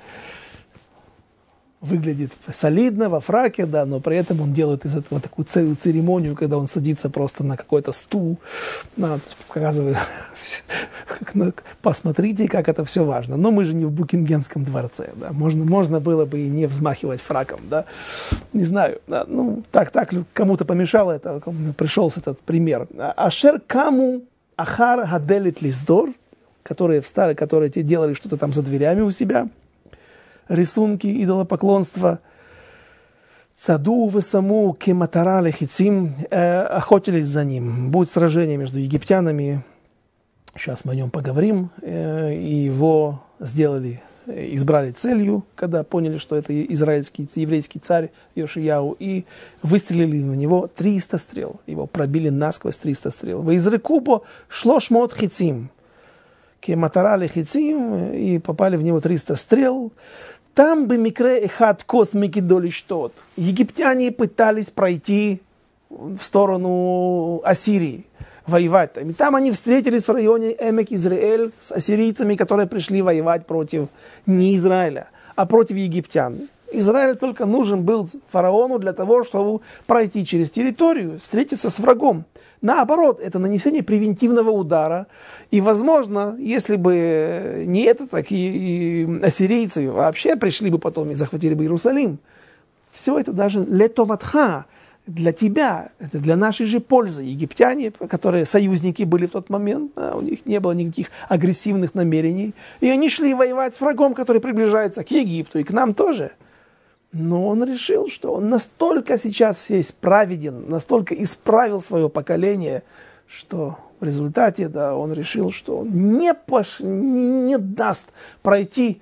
выглядит солидно во фраке, да, но при этом он делает из этого такую целую церемонию, когда он садится просто на какой-то стул, показывая, посмотрите, как это все важно. Но мы же не в Букингемском дворце, да, можно было бы и не взмахивать фраком, да, не знаю, да, так кому-то помешало это, пришелся этот пример. Ашер каму ахар хаделит лиздор, которые встали, которые делали что-то там за дверями у себя, рисунки идолопоклонства, цаду весаму кематара лехицим, охотились за ним. Будет сражение между египтянами, сейчас мы о нем поговорим, и его избрали целью, когда поняли, что это еврейский царь Йошияу, и выстрелили в него 300 стрел. Его пробили насквозь 300 стрел. «Ваизрекубо шлошмот хицим». Кематарали хицим, и попали в него 300 стрел. Там бы микре эхат космики доли что. Египтяне пытались пройти в сторону Ассирии, воевать там. И там они встретились в районе Эмек-Израэль с ассирийцами, которые пришли воевать против не Израиля, а против египтян. Израиль только нужен был фараону для того, чтобы пройти через территорию, встретиться с врагом. Наоборот, это нанесение превентивного удара. И, возможно, если бы не это, так и ассирийцы вообще пришли бы потом и захватили бы Иерусалим. Все это даже летоватха, для тебя, это для нашей же пользы. Египтяне, которые союзники были в тот момент, у них не было никаких агрессивных намерений. И они шли воевать с врагом, который приближается к Египту и к нам тоже. Но он решил, что он настолько сейчас есть праведен, настолько исправил свое поколение, что в результате он решил, что он не даст пройти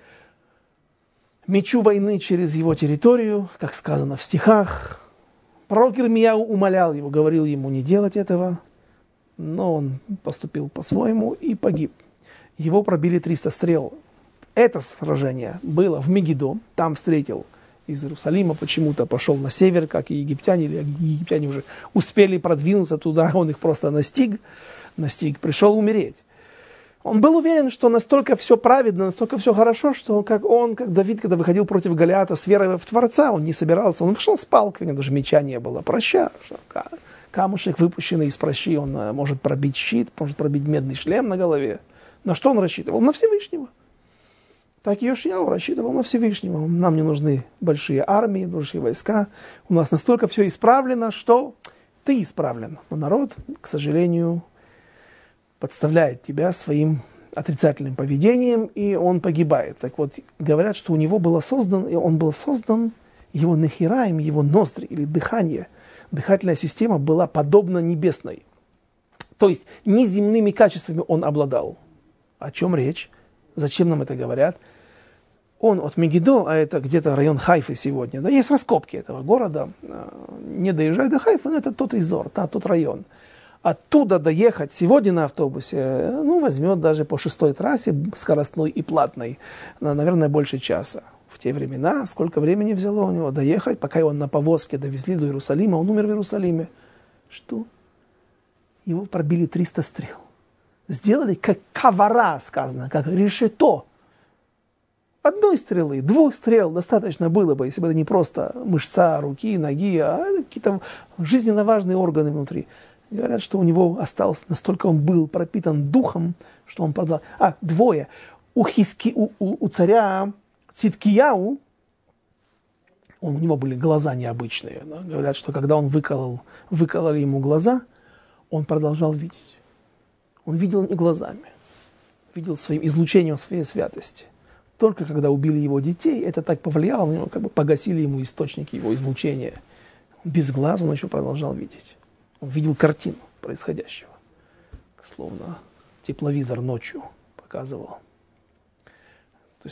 мечу войны через его территорию, как сказано в стихах. Пророк Ирмияу умолял его, говорил ему не делать этого, но он поступил по-своему и погиб. Его пробили 300 стрел. Это сражение было в Мегидо, там встретил из Иерусалима, почему-то пошел на север, как и египтяне, египтяне уже успели продвинуться туда, он их просто настиг, пришел умереть. Он был уверен, что настолько все праведно, настолько все хорошо, что как Давид, когда выходил против Голиата с верой в Творца, он не собирался, он пошел с палкой, у него даже меча не было, проща, что камушек, выпущенный из прощи, он может пробить щит, может пробить медный шлем на голове. На что он рассчитывал? На Всевышнего. Так Йошияу рассчитывал на Всевышнего. Нам не нужны большие армии, большие войска. У нас настолько все исправлено, что ты исправлен. Но народ, к сожалению, подставляет тебя своим отрицательным поведением, и он погибает. Так вот, говорят, что у него он был создан, его нехираим, его ноздри или дыхание, дыхательная система была подобна небесной. То есть неземными качествами он обладал. О чем речь? Зачем нам это говорят? Он от Мегидо, а это где-то район Хайфы сегодня, да, есть раскопки этого города, не доезжая до Хайфы, но это тот изор, тот район. Оттуда доехать сегодня на автобусе, возьмет даже по 6-й трассе, скоростной и платной, наверное, больше часа. В те времена, сколько времени взяло у него доехать, пока его на повозке довезли до Иерусалима, он умер в Иерусалиме. Что? Его пробили 300 стрел. Сделали как кавара, сказано, как решето. Одной стрелы, 2 стрел достаточно было бы, если бы это не просто мышца, руки, ноги, а какие-то жизненно важные органы внутри. Говорят, что у него осталось, настолько он был пропитан духом, что он продал. 2. У царя Циткияу, у него были глаза необычные. Да? Говорят, что когда он выкололи ему глаза, он продолжал видеть. Он видел не глазами, видел своим излучением своей святости. Только когда убили его детей, это так повлияло на него, как бы погасили ему источники его излучения. Без глаз он еще продолжал видеть. Он видел картину происходящего. Словно тепловизор ночью показывал. То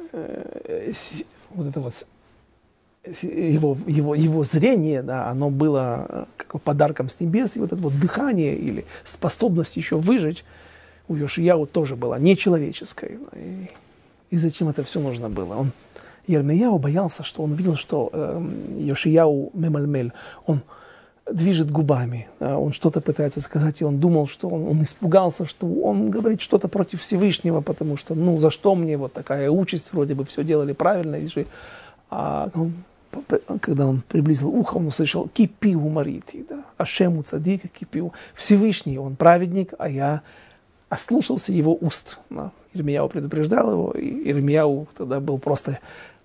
есть вот это вот его зрение, да, оно было как подарком с небес, и вот это вот дыхание или способность еще выжить у Йошияу тоже была нечеловеческой. И зачем это все нужно было? Йирмияу боялся, что он видел, что Йошияу мемальмель, он движет губами, он что-то пытается сказать, и он думал, что он испугался, что он говорит что-то против Всевышнего, потому что, за что мне вот такая участь, вроде бы все делали правильно, когда он приблизил ухо, он услышал «кипи умарити», да, «ашему цадика кипи». Всевышний, он праведник, а я ослушался его уст. Да. Ирмияу предупреждал его, и Ирмияу тогда был просто,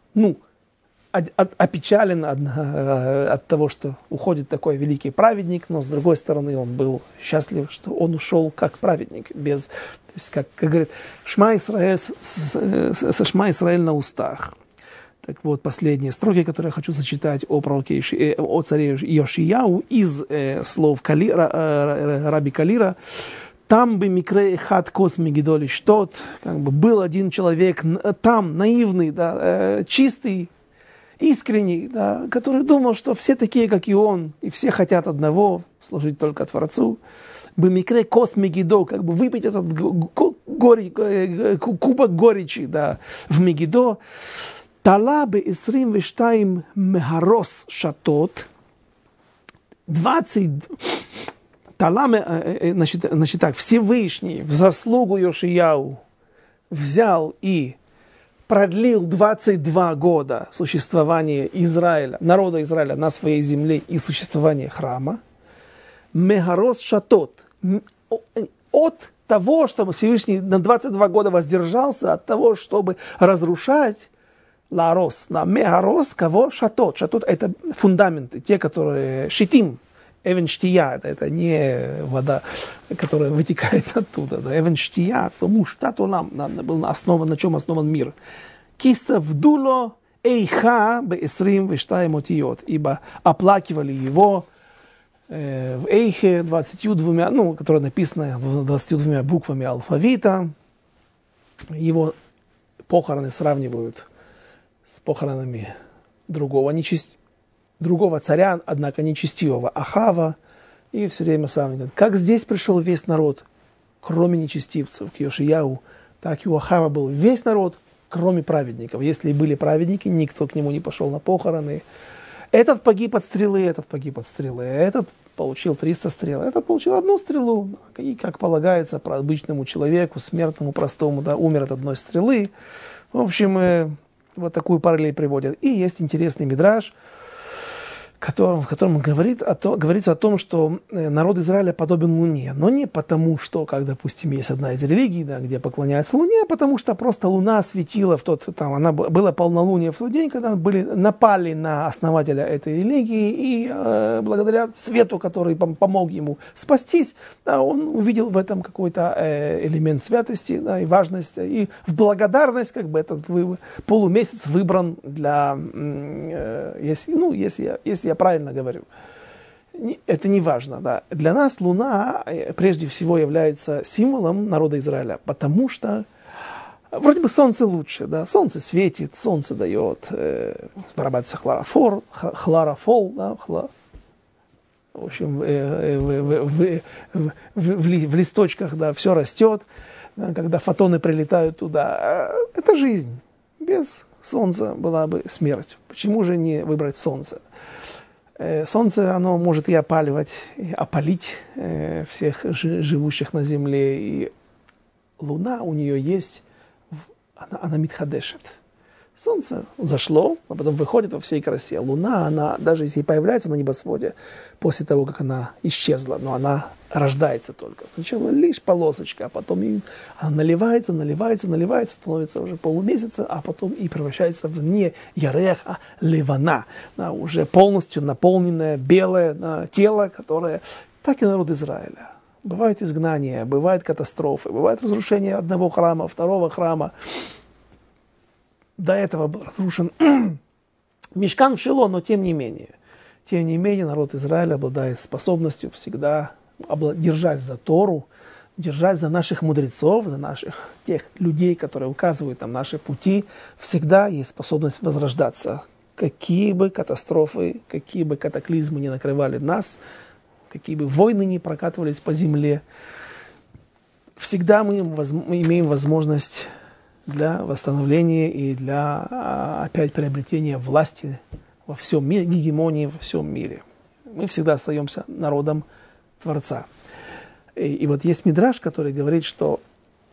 опечален от того, что уходит такой великий праведник, но с другой стороны он был счастлив, что он ушел как праведник, то есть, как говорит, Шма Исраэль, со Шма Исраэль на устах. Так вот, последние строки, которые я хочу зачитать о царе Йошияу из слов Раби Калира. Там бы микре хат кос мегидоли штот, как бы был один человек там, наивный, да, чистый, искренний, да, который думал, что все такие, как и он, и все хотят одного, служить только Творцу. Бы микре кос мегидо, как бы выпить этот кубок горечи, да, в Мегидо. Тала бы исрим вештаим мегарос шатот. 20... Значит так, Всевышний в заслугу Йошияу взял и продлил 22 года существования Израиля, народа Израиля на своей земле и существования храма. Мегарос шатот. От того, чтобы Всевышний на 22 года воздержался, от того, чтобы разрушать ларос, на мегарос, кого шатот. Шатот — это фундаменты, те, которые шитим. Эвенштия, это не вода, которая вытекает оттуда. Да. Эвенштия, муштатулам, был основан, на чем основан мир. Киса вдуло эйха беэсрим вештаем отиот, ибо оплакивали его в эйхе 22, ну, которое написано 22 буквами алфавита. Его похороны сравнивают с похоронами другого царя, однако нечестивого Ахава, и все время сам говорит, как здесь пришел весь народ, кроме нечестивцев, к Йошияу, так и у Ахава был весь народ, кроме праведников. Если и были праведники, никто к нему не пошел на похороны. Этот погиб от стрелы, этот погиб от стрелы, этот получил 300 стрел, этот получил одну стрелу. И, как полагается, обычному человеку, смертному, простому, да, умер от одной стрелы. В общем, вот такую параллель приводят. И есть интересный мидраш, в котором говорится о том, что народ Израиля подобен Луне. Но не потому, что, как, допустим, есть одна из религий, да, где поклоняются Луне, а потому что просто Луна светила она была полнолуние в тот день, когда напали на основателя этой религии, и благодаря свету, который помог ему спастись, да, он увидел в этом какой-то элемент святости, да, и важности, и в благодарность как бы этот полумесяц выбран для, если я правильно говорю. Это не важно. Да. Для нас Луна прежде всего является символом народа Израиля, потому что вроде бы Солнце лучше. Да. Солнце светит, Солнце дает, вырабатывается хлорофол, да, в общем, в листочках, да, все растет, да, когда фотоны прилетают туда. Это жизнь. Без Солнца была бы смерть. Почему же не выбрать Солнце? Солнце, оно может и опаливать, и опалить всех живущих на земле. И Луна у нее есть, она митхадешет. Солнце зашло, а потом выходит во всей красе. Луна, она, даже если появляется на небосводе, после того, как она исчезла, но она рождается только. Сначала лишь полосочка, а потом она наливается, становится уже полумесяца, а потом и превращается в не ярех, а левана, да, уже полностью наполненное белое тело, которое, так и народ Израиля. Бывают изгнания, бывают катастрофы, бывает разрушение одного храма, второго храма. До этого был разрушен Мишкан в Шило, но тем не менее, народ Израиля обладает способностью всегда держать за Тору, держать за наших мудрецов, за наших тех людей, которые указывают нам наши пути. Всегда есть способность возрождаться. Какие бы катастрофы, какие бы катаклизмы не накрывали нас, какие бы войны не прокатывались по земле, всегда мы имеем возможность для восстановления и для опять приобретения власти во всем мире, гегемонии во всем мире. Мы всегда остаемся народом Творца. И вот есть мидраш, который говорит, что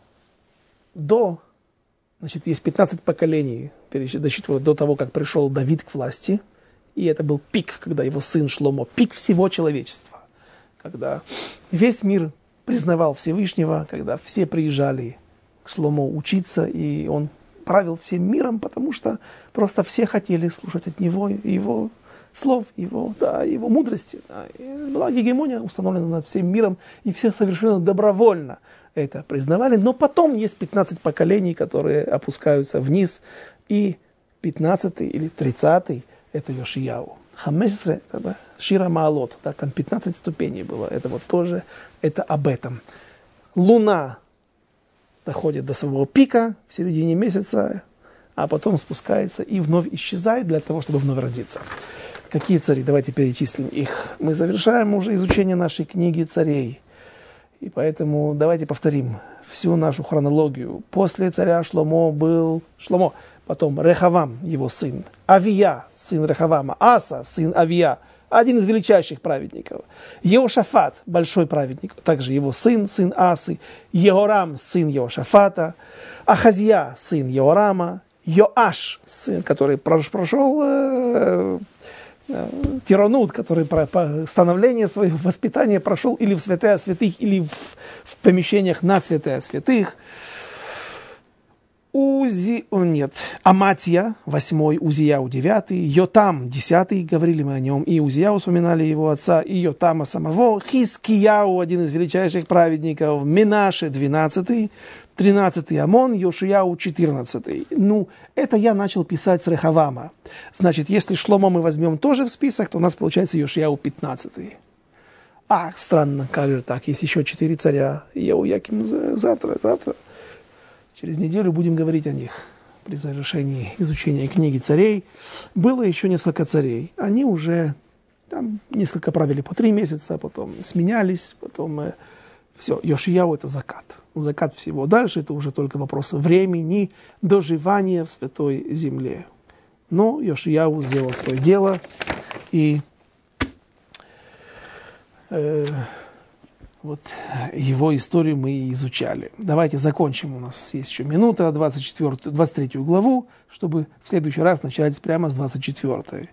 есть 15 поколений, досчитывают до того, как пришел Давид к власти, и это был пик, когда его сын Шломо, пик всего человечества, когда весь мир признавал Всевышнего, когда все приезжали к Шломо учиться, и он правил всем миром, потому что просто все хотели слушать от него его слов, его мудрости. Да. И была гегемония установлена над всем миром, и все совершенно добровольно это признавали. Но потом есть 15 поколений, которые опускаются вниз, и 15 или 30 это Йошияу. Хамесре, это Шира Маалот, да, там 15 ступеней было. Это вот тоже, это об этом. Луна доходит до своего пика в середине месяца, а потом спускается и вновь исчезает для того, чтобы вновь родиться. Какие цари? Давайте перечислим их. Мы завершаем уже изучение нашей книги царей. И поэтому давайте повторим всю нашу хронологию. После царя Шломо был Шломо, потом Рехавам, его сын, Авия, сын Рехавама, Аса, сын Авия, один из величайших праведников, Еошафат, большой праведник, также его сын, сын Асы, Еорам, сын Еошафата, Ахазия, сын Еорама, Йоаш, сын, который прошел тиранут, который становление своего воспитания прошел или в святая святых, или в помещениях над святая святых. Аматия, 8-й, Узияу, 9-й, Йотам, 10-й, говорили мы о нем, и Узияу вспоминали его отца, и Йотама самого, Хискияу, один из величайших праведников, Менаше, 12-й, 13-й Амон, Йошияу, 14-й. Это я начал писать с Рехавама. Значит, если Шломо мы возьмем тоже в список, то у нас получается Йошияу 15-й. Странно, как же так, есть еще 4 царя. Еояким завтра. Через неделю будем говорить о них. При завершении изучения книги царей было еще несколько царей. Они уже там несколько правили по 3 месяца, потом сменялись, потом... Все, Йошияу это закат. Закат всего. Дальше это уже только вопрос времени, доживания в святой земле. Но Йошияу сделал свое дело, и вот его историю мы и изучали. Давайте закончим. У нас есть еще минута, 23 главу, чтобы в следующий раз начать прямо с 24.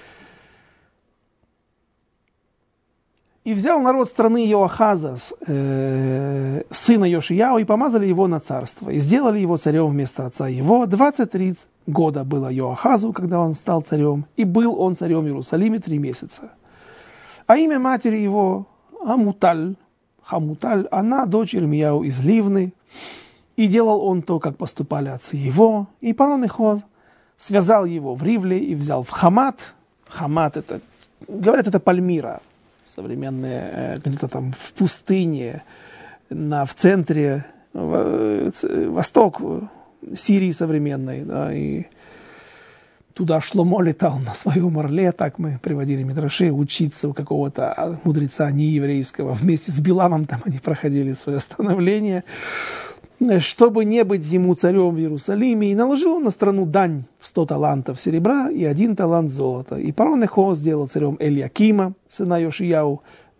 «И взял народ страны Йоахаза, сына Йошияу, и помазали его на царство, и сделали его царем вместо отца его. 23 года было Йоахазу, когда он стал царем, и был он царем в Иерусалиме 3 месяца. А имя матери его Хамуталь, она дочь Ирмияу из Ливны, и делал он то, как поступали отцы его, и Парон-Нехо связал его в Ривле и взял в Хамат. Хамат это, говорят, это Пальмира. Современные, где-то там в пустыне, в центре, восток Сирии современной, да, и туда Шломо летал на своем орле, так мы приводили мидраши, учиться у какого-то мудреца нееврейского, вместе с Биламом там они проходили свое становление, чтобы не быть ему царем в Иерусалиме, и наложил он на страну дань в 100 талантов серебра и 1 талант золота. И Парон-Нехо сделал царем Эльякима, сына Йошияу,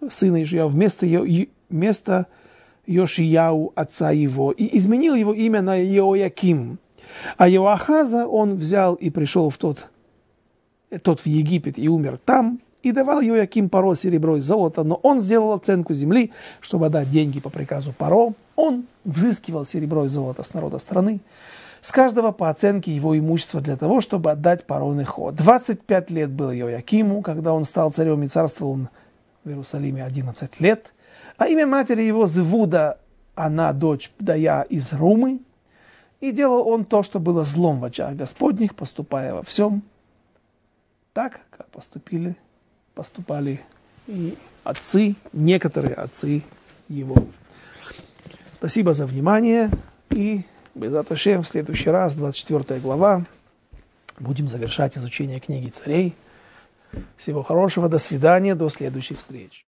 вместо Йошияу, отца его, и изменил его имя на Йояким. А Йоахаза он взял и пришел в тот в Египет и умер там, и давал Йояким Паро серебро и золото, но он сделал оценку земли, чтобы отдать деньги по приказу Паро. Он взыскивал серебро и золото с народа страны, с каждого по оценке его имущества для того, чтобы отдать Парон-Нехо. 25 лет было Йоякиму, когда он стал царем, и царствовал он в Иерусалиме 11 лет. А имя матери его Зевуда, она дочь Пдая из Румы, и делал он то, что было злом в очах Господних, поступая во всем так, как поступали и отцы, некоторые отцы его. Спасибо за внимание, и Бе'эзрат Ашем в следующий раз, 24 глава, будем завершать изучение книги царей. Всего хорошего, до свидания, до следующих встреч.